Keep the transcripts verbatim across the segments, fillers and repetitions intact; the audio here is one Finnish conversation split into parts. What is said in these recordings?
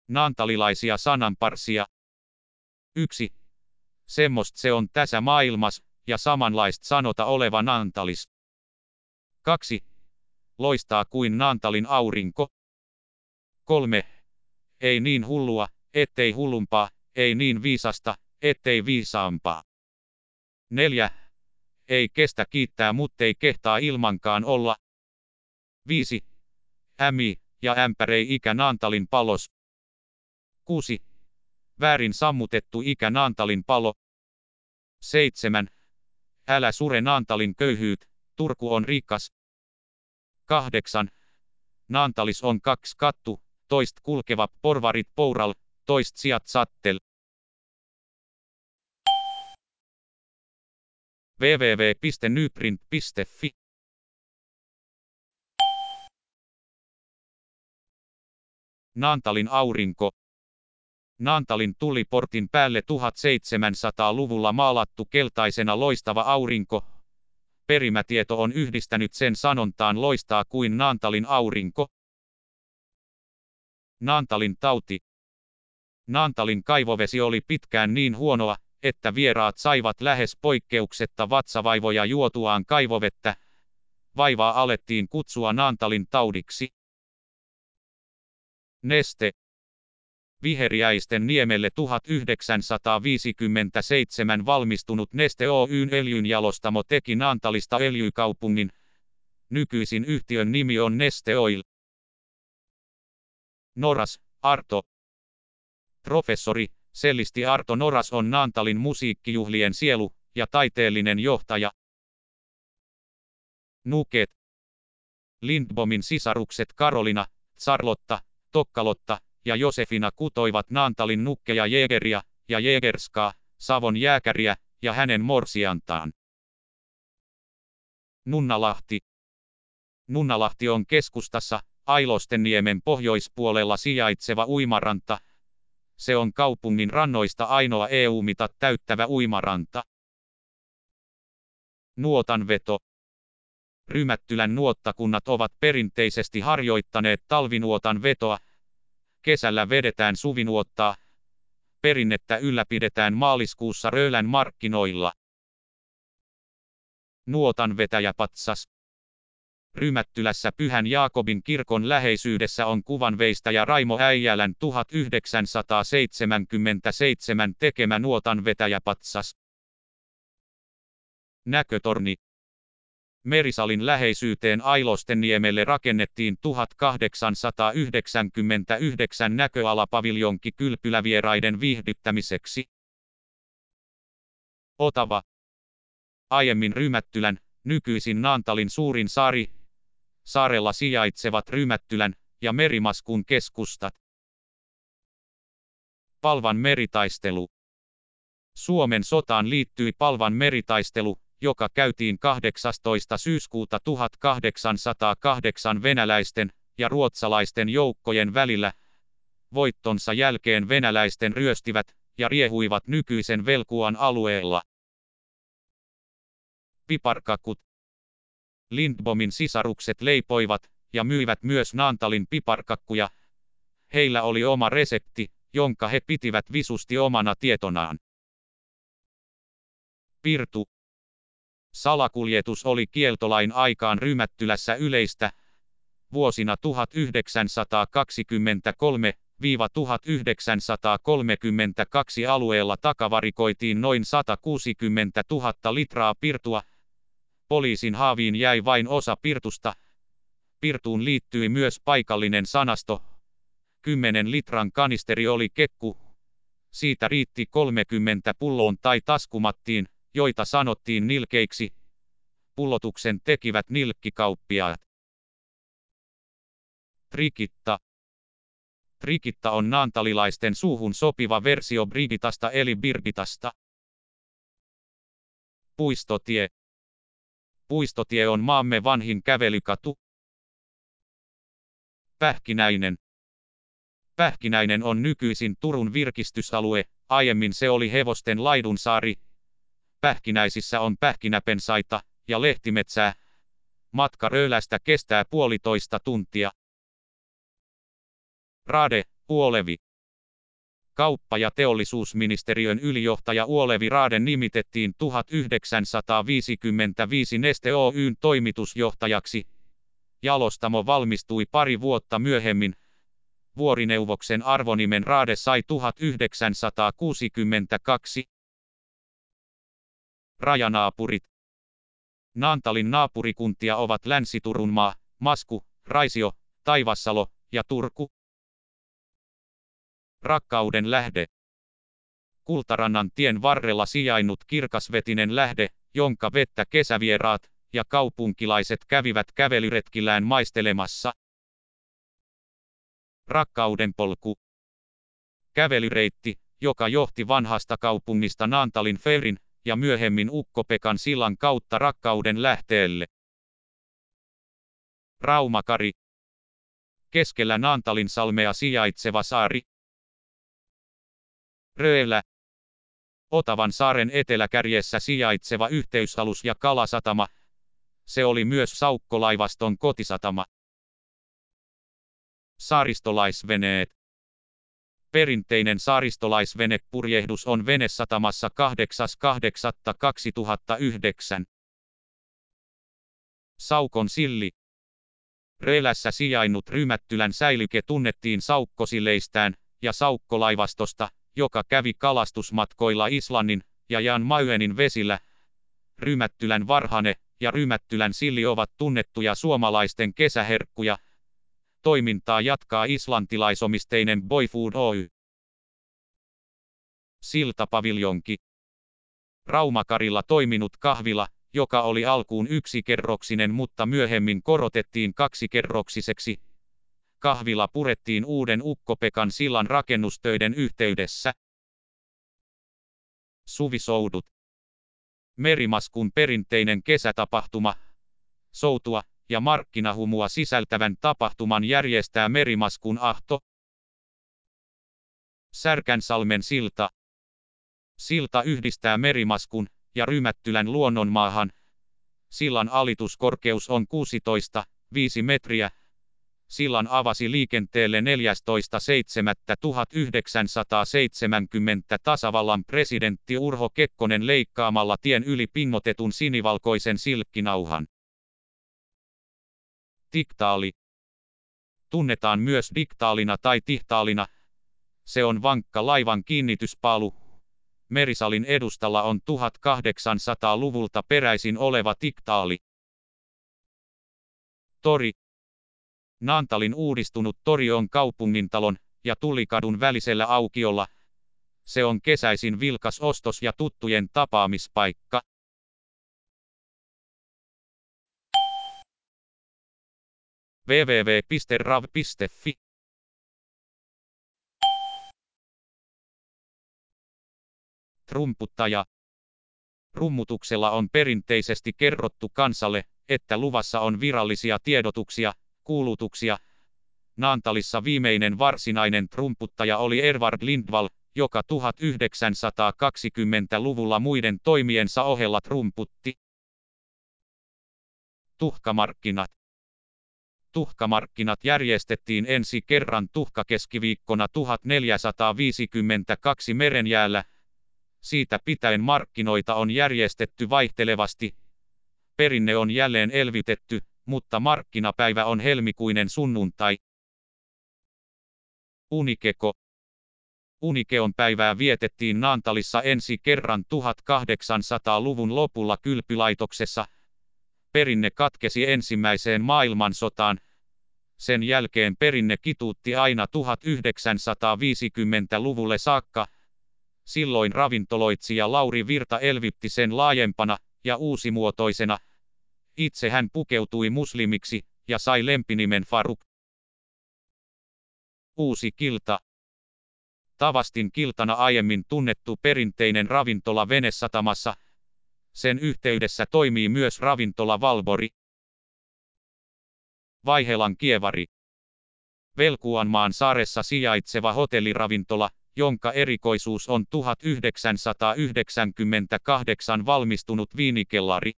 Naantalilaisia sananparsia. yksi. Semmost se on tässä maailmas, ja samanlaist sanota oleva Naantalis. kaksi. Loistaa kuin Naantalin aurinko. kolme. Ei niin hullua, ettei hullumpaa, ei niin viisasta, ettei viisaampaa. neljä. Ei kestä kiittää muttei kehtaa ilmankaan olla. viisi. Ämi, ja ämpärei ikä Naantalin palos. kuusi. Väärin sammutettu ikä Naantalin palo. seitsemän. Älä sure Naantalin köyhyyt, Turku on rikas. kahdeksan. Naantalis on kaks kattu, toist kulkeva porvarit poural, toist sijat sattel. double-u double-u double-u piste nyprint piste fi Naantalin aurinko. Naantalin tuliportin päälle tuhatseitsemänsataaluvulla maalattu keltaisena loistava aurinko. Perimätieto on yhdistänyt sen sanontaan loistaa kuin Naantalin aurinko. Naantalin tauti. Naantalin kaivovesi oli pitkään niin huonoa, että vieraat saivat lähes poikkeuksetta vatsavaivoja juotuaan kaivovettä. Vaivaa alettiin kutsua Naantalin taudiksi. Neste. Viheriäisten niemelle tuhatyhdeksänsataaviisikymmentäseitsemän valmistunut Neste Oyn öljynjalostamo teki Naantalista öljykaupungin. Nykyisin yhtiön nimi on Neste Oil. Noras, Arto. Professori, sellisti Arto Noras on Naantalin musiikkijuhlien sielu ja taiteellinen johtaja. Nuket. Lindbomin sisarukset Karolina, Charlotta, Tokkalotta ja Josefina kutoivat Naantalin nukkeja Jägeriä ja Jägerskaa, Savon jääkäriä ja hänen morsiantaan. Nunnalahti. Nunnalahti on keskustassa, Ailostenniemen pohjoispuolella sijaitseva uimaranta. Se on kaupungin rannoista ainoa E U-mitat täyttävä uimaranta. Nuotanveto. Rymättylän nuottakunnat ovat perinteisesti harjoittaneet talvinuotan vetoa. Kesällä vedetään suvinuottaa. Perinnettä ylläpidetään maaliskuussa Röölän markkinoilla. Nuotanvetäjäpatsas. Rymättylässä Pyhän Jaakobin kirkon läheisyydessä on kuvanveistäjä Raimo Äijälän tuhatyhdeksänsataaseitsemänkymmentäseitsemän tekemä nuotanvetäjäpatsas. Näkötorni. Merisalin läheisyyteen Ailostenniemelle rakennettiin tuhatkahdeksansataayhdeksänkymmentäyhdeksän näköalapaviljonki kylpylävieraiden viihdyttämiseksi. Otava. Aiemmin Rymättylän, nykyisin Naantalin suurin saari. Saarella sijaitsevat Rymättylän ja Merimaskun keskustat. Palvan meritaistelu. Suomen sotaan liittyi Palvan meritaistelu, joka käytiin kahdeksastoista syyskuuta tuhatkahdeksansataakahdeksan venäläisten ja ruotsalaisten joukkojen välillä. Voittonsa jälkeen venäläisten ryöstivät ja riehuivat nykyisen Velkuan alueella. Piparkakut. Lindbomin sisarukset leipoivat ja myivät myös Naantalin piparkakkuja. Heillä oli oma resepti, jonka he pitivät visusti omana tietonaan. Pirtu. Salakuljetus oli kieltolain aikaan Rymättylässä yleistä. Vuosina tuhatyhdeksänsataakaksikymmentäkolme tuhatyhdeksänsataakolmekymmentäkaksi alueella takavarikoitiin noin satakuusikymmentätuhatta litraa pirtua. Poliisin haaviin jäi vain osa pirtusta. Pirtuun liittyi myös paikallinen sanasto. Kymmenen litran kanisteri oli kekku. Siitä riitti kolmekymmentä pulloon tai taskumattiin, joita sanottiin nilkeiksi. Pullotuksen tekivät nilkkikauppiaat. Trikitta. Trikitta on naantalilaisten suuhun sopiva versio Brigitasta eli Birgitasta. Puistotie. Puistotie on maamme vanhin kävelykatu. Pähkinäinen. Pähkinäinen on nykyisin Turun virkistysalue, aiemmin se oli hevosten laidunsaari. Pähkinäisissä on pähkinäpensaita ja lehtimetsää. Matka Röylästä kestää puolitoista tuntia. Rade, Uolevi. Kauppa- ja teollisuusministeriön ylijohtaja Olevi Raaden nimitettiin tuhatyhdeksänsataaviisikymmentäviisi Neste Oy:n toimitusjohtajaksi. Jalostamo valmistui pari vuotta myöhemmin. Vuorineuvoksen arvonimen Raade sai tuhatyhdeksänsataakuusikymmentäkaksi. Rajanaapurit. Naantalin naapurikuntia ovat Länsi-Turunmaa, Masku, Raisio, Taivassalo ja Turku. Rakkauden lähde. Kultarannan tien varrella sijainnut kirkasvetinen lähde, jonka vettä kesävieraat ja kaupunkilaiset kävivät kävelyretkillään maistelemassa. Rakkaudenpolku. Kävelyreitti, joka johti vanhasta kaupungista Naantalin Feirin ja myöhemmin Ukko-Pekan sillan kautta Rakkauden lähteelle. Raumakari. Keskellä Naantalinsalmea sijaitseva saari. Röölä. Otavan saaren eteläkärjessä sijaitseva yhteysalus ja kalasatama. Se oli myös saukkolaivaston kotisatama. Saaristolaisveneet. Perinteinen saaristolaisvenepurjehdus on venesatamassa kahdeksas kahdeksatta kaksituhattayhdeksän. Saukon silli. Röölässä sijainnut Rymättylän säilike tunnettiin saukkosilleistään ja saukkolaivastosta, joka kävi kalastusmatkoilla Islannin ja Jan Mayenin vesillä. Rymättylän varhane ja Rymättylän silli ovat tunnettuja suomalaisten kesäherkkuja. Toimintaa jatkaa islantilaisomisteinen Boyfood Oy. Siltapaviljonki. Raumakarilla toiminut kahvila, joka oli alkuun yksikerroksinen mutta myöhemmin korotettiin kaksikerroksiseksi. Kahvila purettiin uuden Ukko-Pekan sillan rakennustöiden yhteydessä. Suvisoudut. Merimaskun perinteinen kesätapahtuma. Soutua ja markkinahumua sisältävän tapahtuman järjestää Merimaskun ahto. Särkänsalmen silta. Silta yhdistää Merimaskun ja Rymättylän luonnonmaahan. Sillan alituskorkeus on kuusitoista pilkku viisi metriä. Sillan avasi liikenteelle neljästoista seitsemättä tuhatyhdeksänsataaseitsemänkymmentä tasavallan presidentti Urho Kekkonen leikkaamalla tien yli pingotetun sinivalkoisen silkkinauhan. Tiktaali. Tunnetaan myös diktaalina tai tihtaalina. Se on vankka laivan kiinnityspaalu. Merisalin edustalla on tuhatkahdeksansataaluvulta peräisin oleva tiktaali. Tori. Naantalin uudistunut tori on kaupungintalon ja Tullikadun välisellä aukiolla. Se on kesäisin vilkas ostos- ja tuttujen tapaamispaikka. double-u double-u double-u piste rav piste fi Trumputtaja. Rummutuksella on perinteisesti kerrottu kansalle, että luvassa on virallisia tiedotuksia, kuulutuksia. Naantalissa viimeinen varsinainen trumputtaja oli Edvard Lindvall, joka tuhatyhdeksänsataakaksikymmentäluvulla muiden toimiensa ohella trumputti. Tuhkamarkkinat. Tuhkamarkkinat järjestettiin ensi kerran tuhkakeskiviikkona tuhatneljäsataaviisikymmentäkaksi Merenjäällä. Siitä pitäen markkinoita on järjestetty vaihtelevasti. Perinne on jälleen elvytetty, mutta markkinapäivä on helmikuinen sunnuntai. Unikeko. Unikeon päivää vietettiin Naantalissa ensi kerran tuhatkahdeksansataaluvun lopulla kylpylaitoksessa. Perinne katkesi ensimmäiseen maailmansotaan. Sen jälkeen perinne kituutti aina tuhatyhdeksänsataaviisikymmentäluvulle saakka. Silloin ravintoloitsija Lauri Virta elvytti sen laajempana ja uusimuotoisena. Itse hän pukeutui muslimiksi ja sai lempinimen Faruk. Uusi kilta. Tavastin kiltana aiemmin tunnettu perinteinen ravintola venesatamassa. Sen yhteydessä toimii myös ravintola Valbori. Vaihelan kievari. Velkuanmaan saaressa sijaitseva hotelliravintola, jonka erikoisuus on tuhatyhdeksänsataayhdeksänkymmentäkahdeksan valmistunut viinikellari.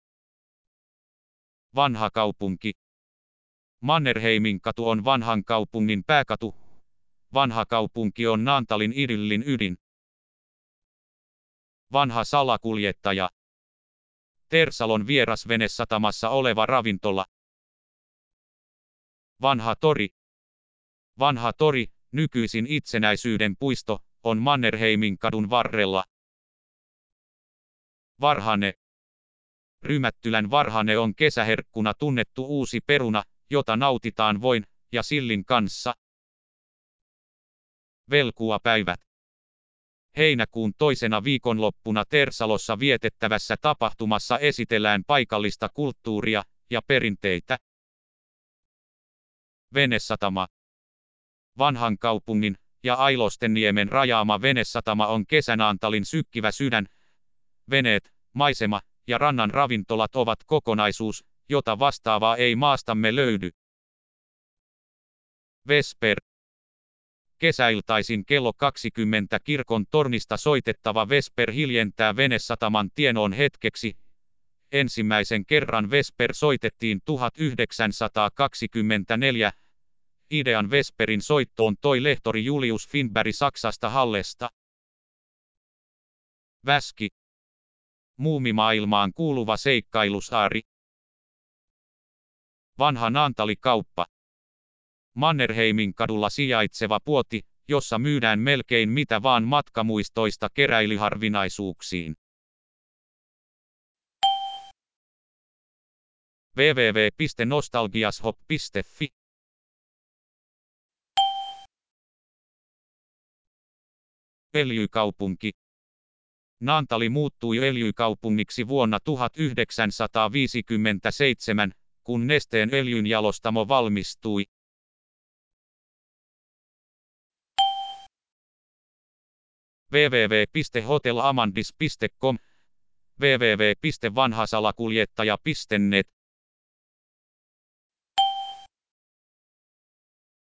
Vanha kaupunki. Mannerheimin katu on vanhan kaupungin pääkatu. Vanha kaupunki on Naantalin idyllin ydin. Vanha salakuljettaja. Tersalon vierasvenesatamassa oleva ravintola. Vanha tori. Vanha tori, nykyisin Itsenäisyyden puisto, on Mannerheimin kadun varrella. Varhane. Rymättylän varhane on kesäherkkuna tunnettu uusi peruna, jota nautitaan voin ja sillin kanssa. Velkuapäivät. Heinäkuun toisena viikonloppuna Tersalossa vietettävässä tapahtumassa esitellään paikallista kulttuuria ja perinteitä. Venesatama. Vanhan kaupungin ja Ailostenniemen rajaama venesatama on Kesänaantalin sykkivä sydän. Veneet, maisema ja rannan ravintolat ovat kokonaisuus, jota vastaavaa ei maastamme löydy. Vesper. Kesäiltaisin kello kaksikymmentä kirkon tornista soitettava Vesper hiljentää venesataman tienoon hetkeksi. Ensimmäisen kerran Vesper soitettiin tuhatyhdeksänsataakaksikymmentäneljä. Idean Vesperin soittoon toi lehtori Julius Finberg Saksasta Hallesta. Väski. Muumimaailmaan kuuluva seikkailusaari. Vanha Naantali-kauppa. Mannerheimin kadulla sijaitseva puoti, jossa myydään melkein mitä vaan matkamuistoista keräilyharvinaisuuksiin. double-u double-u double-u piste nostalgiashop piste fi Öljykaupunki. Naantali muuttui öljykaupungiksi vuonna tuhatyhdeksänsataaviisikymmentäseitsemän, kun Nesteen öljynjalostamo valmistui. double-u double-u double-u piste hotelamandis piste com double-u double-u double-u piste vanhasalakuljettaja piste net